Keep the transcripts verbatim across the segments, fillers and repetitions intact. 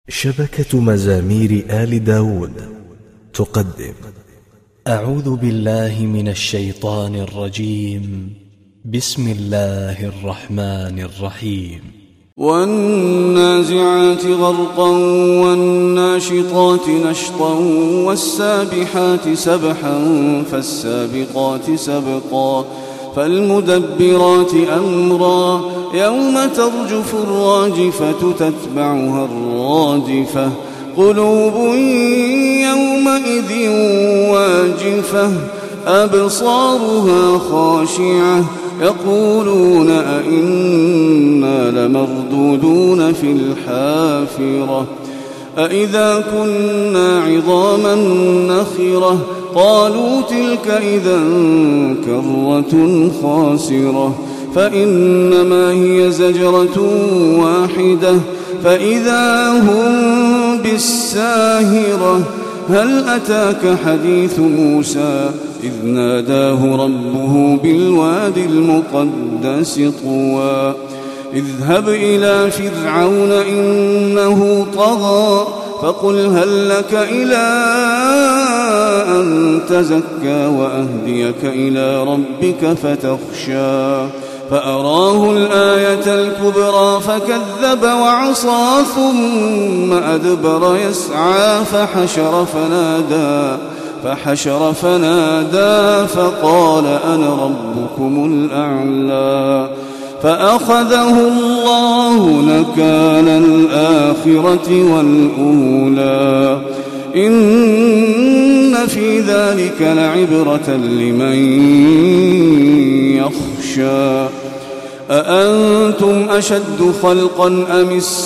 شبكة مزامير آل داود تقدم. أعوذ بالله من الشيطان الرجيم. بسم الله الرحمن الرحيم. والنازعات غرقا والناشطات نشطا والسابحات سبحا فالسابقات سبقا فالمدبرات أمرا يوم ترجف الراجفة تتبعها الرادفة قلوب يومئذ واجفة أبصارها خاشعة يقولون أئنا لمردودون في الحافرة أئذا كنا عظاما نخرة قالوا تلك إذا كرة خاسرة فإنما هي زجرة واحدة فإذا هم بالساهرة هل أتاك حديث موسى إذ ناداه ربه بالوادي المقدس طوى اذهب إلى فرعون إنه طغى فقل هل لك إلى أن تزكى وأهديك إلى ربك فتخشى فأراه الآية الكبرى فكذب وعصى ثم أدبر يسعى فحشر فنادى فحشر فنادى فقال أنا ربكم الأعلى فأخذه الله نكال الآخرة والأولى إن في ذلك لعبرة لمن يخشى أأنتم أشد خلقا أم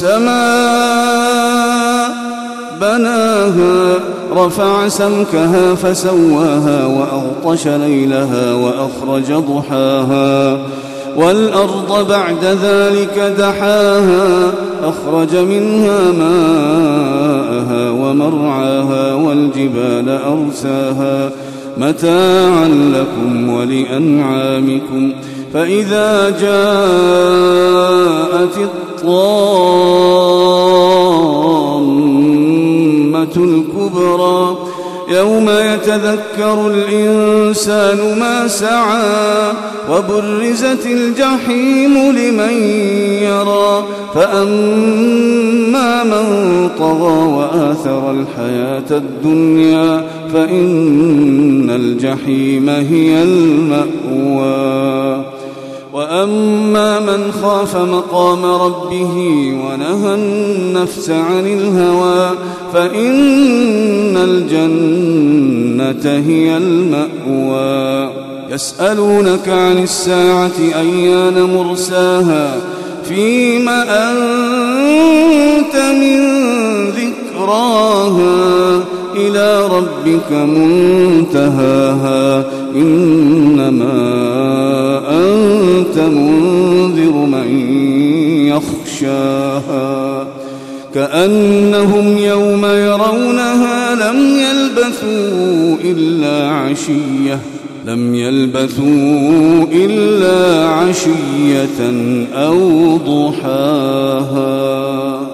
السماء بناها رفع سمكها فسواها وأغطش ليلها وأخرج ضحاها والأرض بعد ذلك دحاها أخرج منها ماءها ومرعاها والجبال أرساها متاعا لكم ولأنعامكم فإذا جاءت الطامة الكبرى يوم يتذكر الإنسان ما سعى وبرزت الجحيم لمن يرى فأما من طغى وآثر الحياة الدنيا فإن الجحيم هي المأوى وأما من خاف مقام ربه ونهى النفس عن الهوى فإن الجنة هي المأوى يسألونك عن الساعة أيان مرساها فيم أنت من ذكراها إلى ربك منتهاها إنما أنت منذر من يخشاها كأنهم يوم يرونها لم يلبثوا إلا عشية لم يلبثوا إلا عشية أو ضحاها.